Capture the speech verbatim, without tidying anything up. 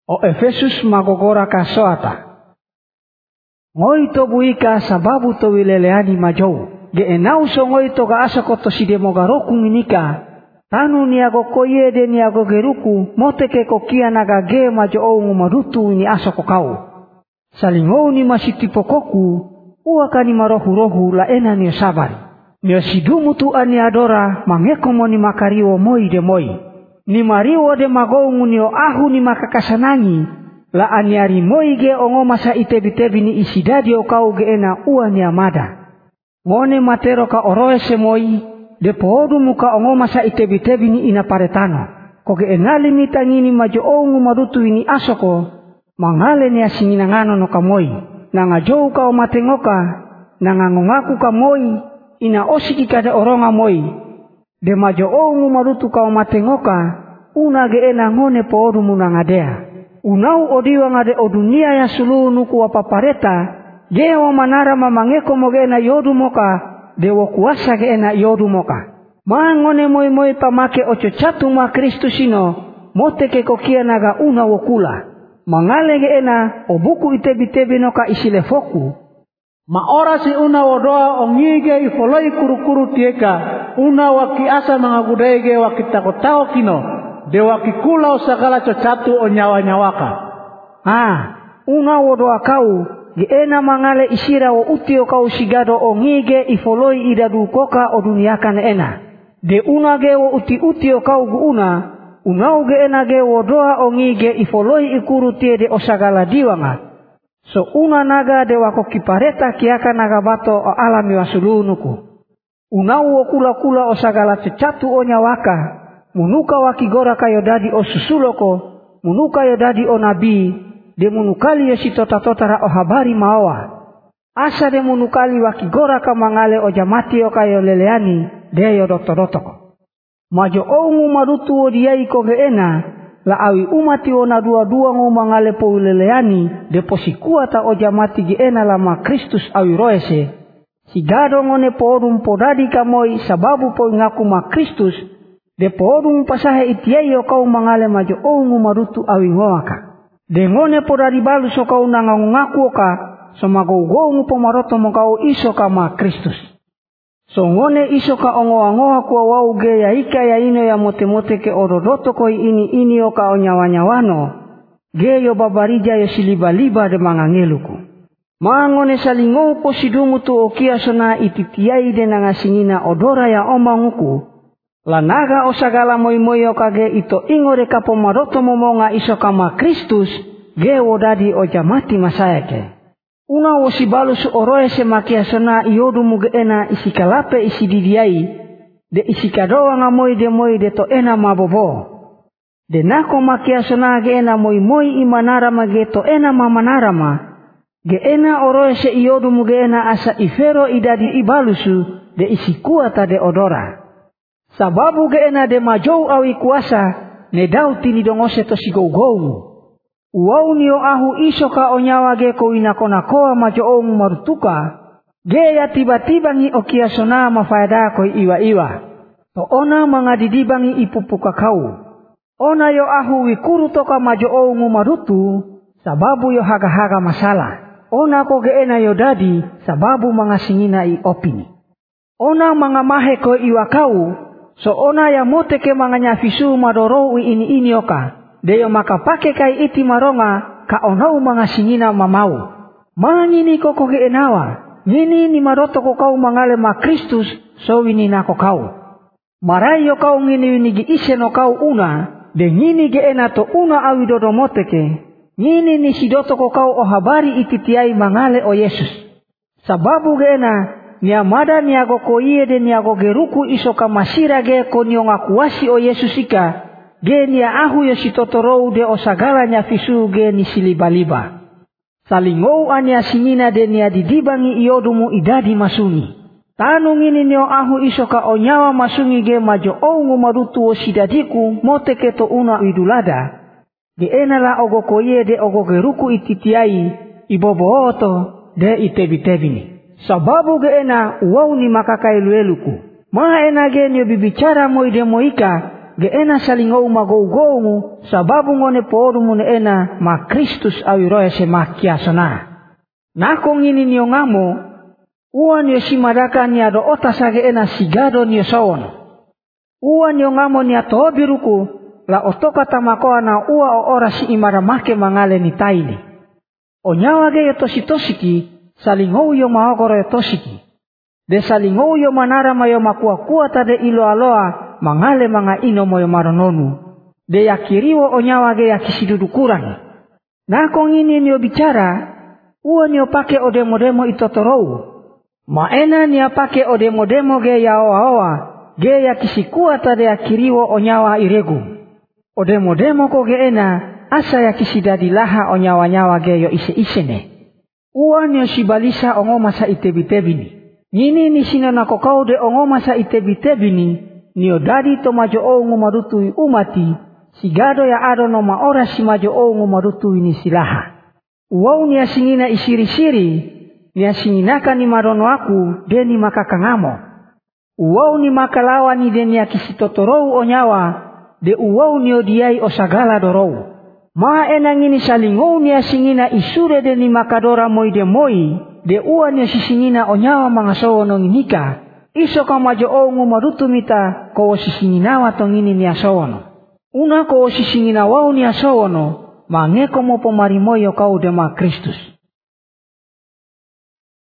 O Efesus magogora kasoata. Ngoi to buika sababu to wileleani majou. Ge enau so ngoi to ga asako to sidemo garoku minika. Tanu niago koye de niago geruku moteke kokia naga ge majo ngu marutu ni asako kau. Salingou ni masitipokoku uakani marohu rohu la ena ni sabari. Ni sidumu tu ani adora mangekomo ni makariwo moi de moi. Ni mariwo de magongu ni ahu ni makakasanangi la aniari moi ge ongo masa itebi-tebi ni isidadi o kau ge ena ua ni amada. Ngone matero ka oroe se moi de poodu muka ongo masa itebi-tebi ni inaparetano. Koge enali mitangini majo ongu marutu ini asoko mangale ni asinginangano no kamoi. Nanga jou ka o matengoka nanga ngongaku kamoi ina osiki kada oronga moi. De majo ongu marutu ka o matengoka una ge ena ngone poodu munangadea. Unau odiwa ngade o dunia ya sulu nuku wapapareta ge o manara mamangeko mogena yodu moka dewo kuasa ge ena yodu moka. Mangone moi moi pamake ocho chatu ma Kristus ino moteke kokia naga una wokula. Mangale ge ena obuku itebi-tebi noka isilefoku. Maora si una wodoa ongige ifoloi kuru-kuru tieka una wakiasa mangagudege wakitakotao kino de wakikula osagala chochatu o nyawa-nyawaka. Ah, una wodoa kau ge ena mangale isira wo utio kau sigado ongige ifoloi idadukoka o duniakan ena. De una ge wo uti-utio kau gu una unau ge ena ge wodoa ongige ifoloi ikuru tie de osagala diwangat. So una naga de wako kipareta kiaka naga bato o alami wasulunuku. Unau wo kula-kula osagala cecatu o nyawaka. Munuka wakigora kayo dadi o susuloko. Munuka yo dadi o nabi. De munukali yo sitota-totara o habari maoa. Asa de munukali wakigora ka mangale o jamati o kayo leleani. De yo doto-dotoko. Majo ongu marutu o diai koge ena. La awi umati o na dua-dua ngo mangale po leleani. De posikua ta o jamati ge ena lama Kristus awi roese. Sigado ngone porum podadi kamoi sababu po ngaku ma Kristus. De porum pasahe itiai o kau mangale majo ongu marutu awi ngoaka. De ngone podadi balu so kau nangangaku oka. So magou-gou pomaroto mo kau iso ka ma Kristus. So ngone iso ka ongo-angoa kwa wau ge ya ika ya ino ya mote-mote ke orodoto koi ini-ini o ka o nyawa-nyawano. Ge yo babarija yo siliba-liba de mangangeluku. Mangone salingou po sidumu tu o kiasona ititiai de nangasingina odora ya omanguku. Lanaga o sagala moi-moi o kage ito ingore ka pomaroto momonga iso ka ma Kristus. Ge wodadi o jamati masayake. Una wosibalu su oroe se makiasona iodu muge ena isikalape isididiai. De isikadoa nga moi de moi de to ena mabobo. De nako makiasona ge ena moi moi imanarama ge to ena mamanarama. Ge ena oroe se iodu muge ena asa ifero idadi ibalusu de isikuata de odora. Sababu ge ena de majou awi kuasa ne dauti ni dongose to sigou-gou. Uau ni o ahu iso ka o nyawa ge ko inako-nakoa majo ongu marutuka. Ge ya tiba-tiba ngi o kiasona mafayada ko iwa-iwa. To ona mangadidibangi ipupuka kau. Ona yo ahu wikuru toka majo ongu marutu. Sababu yo haga-haga masalah. Ona ko ge ena yo dadi sababu mangasingina i opini. Ona mangamahe ko iwa kau. So ona ya moteke manganyafisu madorou ini-ini oka. Deyo makapake kai iti maronga ka onau mangasingina mamau. Mangini ko koge enawa. Ngini ni maroto ko kau mangale ma Kristus so wini nako kau. Marai yo kau ngini winigi ise no kau una. De ngini ge ena to una awi dodo moteke. Ngini ni sidoto ko kau o habari ititiai mangale o Yesus. Sababu ge ena niamada niago koie de niago geruku iso ka masira ge ko nionga kuasi o Yesus ika. Ge ni ahu yo sitotorou de osagala nyafisu ge ni siliba-liba. Salingou ania singina de ni adidibangi iodumu idadi masungi. Tanu ngini nio ahu isoka onyawa masungi ge majo ongu marutu o sidadiku moteke to una idulada. Ge enala ogo koye de ogo geruku ititiai ibobo oto de itebi-tebini. Sababu ge ena uau ni makakailueluku. Ma ena ge nio bibicara moide moika. ge ena salingou magou-goungu sababu ngone porumu ne ena ma Kristus awiroya semakiasona. Nako ngini nio ngamo, ua nio simadaka ni ado otasage ena sigado nio sawono. Ua nio ngamo ni atobiruku la otoka tamakoa na ua o ora si imaramake mangale ni taili. Onyawa ge yotositosiki salingou yo maogoro yotosiki. De salingou yo manara mayo makua-kua tade ilo aloa mangale manga ino moyo marononu. De yakiriwo onyawa ge yakisidudukurang. Nako ngini nio bicara, ua nio pake odemo-demo itotorou. Maena nia pake odemo-demo ge ya oa-oa, ge yakisikua tade yakiriwo onyawa iregu. Odemo-demo ko ge ena, asa yakisidadilaha onyawa-nyawa ge yo ise-isene. Ua nio sibalisa ongoma sa itebi-tebini. Nini ni sinana kokau de ongoma sa itebi-tebini, nio dadi to majo o ngumarutui umati, sigado ya ado no maora si majo o ngumarutui ni silaha. Uau ni asingina isiri-siri, ni asinginaka ni marono aku, deni makakangamo. Uau ni makalawa ni deni akisitotorou onyawa, de uau ni odiai osagala dorou. Ma enangini salingou ni asingina isure deni makadora moi de moi, de ua ni asisingina onyawa mangasowo nonginika, iso ka majo o ngumarutumita ko sisinginawa tongini ni asowono. Una ko sisingina wau ni asowono, mangeko mo pomarimoyo kau dema Kristus.